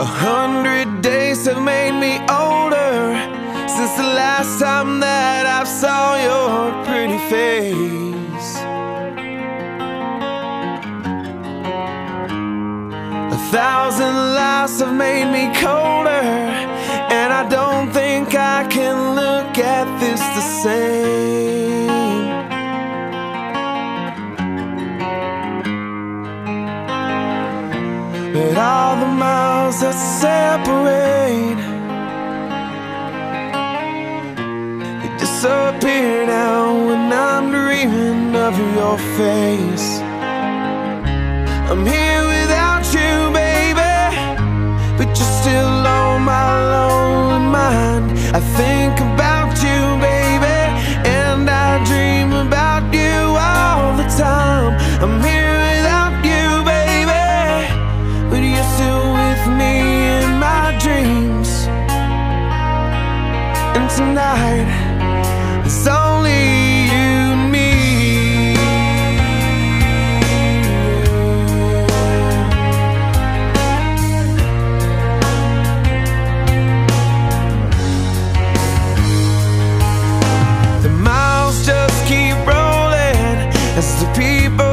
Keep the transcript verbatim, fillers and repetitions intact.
A hundred days have made me older since the last time that I saw your pretty face. A thousand lives have made me colder, and I don't think I can look at this the same. But all the miles that separate, they disappear now when I'm dreaming of your face. I'm here without you, baby, but you're still on my lonely mind. I think about you, baby, and I dream about you all the time. I'm here without you, baby, but you're still with me in my dreams. And tonight, it's only you and me. The miles just keep rolling as the people